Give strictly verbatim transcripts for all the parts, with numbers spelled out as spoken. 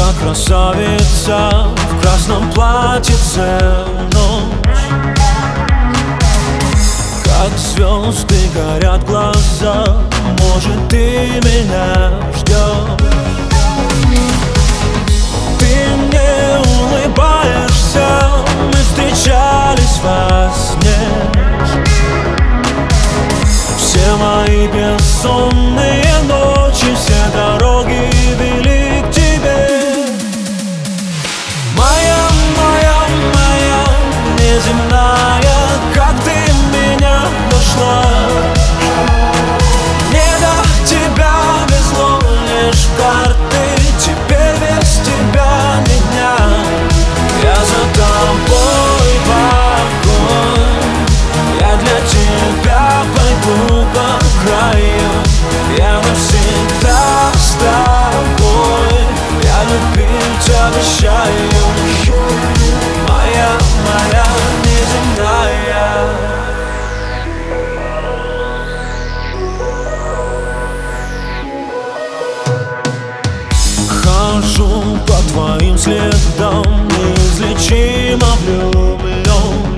как красавица в красном платьице в ночь. Как звезды горят глаза, может, ты меня ждешь. Ты мне улыбаешься, мы встречались во сне. Все мои бессонные ночи, все дороги вели к тебе. Моя, моя, моя неземная, как ты меня нашла. Мне до тебя везло лишь карты, теперь без тебя ни дня. Я за тобой в огонь, я для тебя пойду по краю. Я навсегда с тобой, я любить обещаю. Моя, моя неземная. Хожу по твоим следам, неизлечимо влюблен.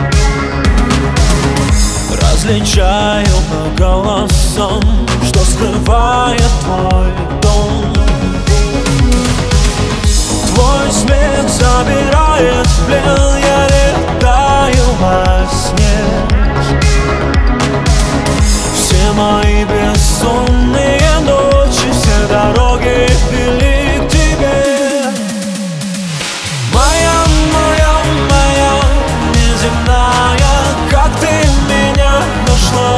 Различаю по голосам, что скрывает твой дом. Твой смех забирает в плен, я летаю во сне. Все мои бессонные ночи, все дороги вели к тебе. Моя, моя, моя неземная, как ты меня нашла.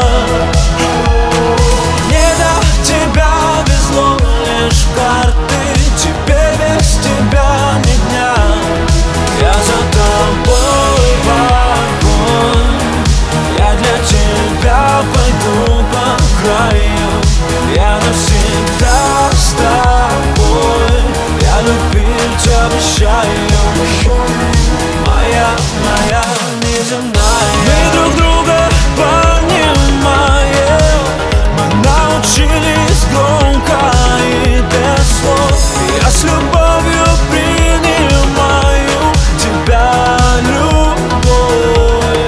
Мне до тебя везло лишь карты, теперь без тебя ни дня. Я за тобой в огонь, я для тебя пойду по краю. Я навсегда с тобой, я любить обещаю. Моя, моя неземная. Мы друг друга понимаем, мы научились громко и без слов. Я с любовью принимаю тебя, любовь.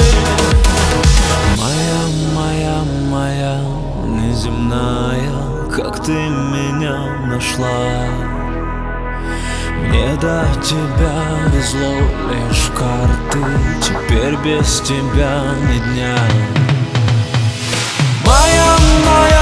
Моя, моя, моя неземная, как ты меня нашла. Мне до тебя везло лишь карты, теперь без тебя ни дня. Моя, моя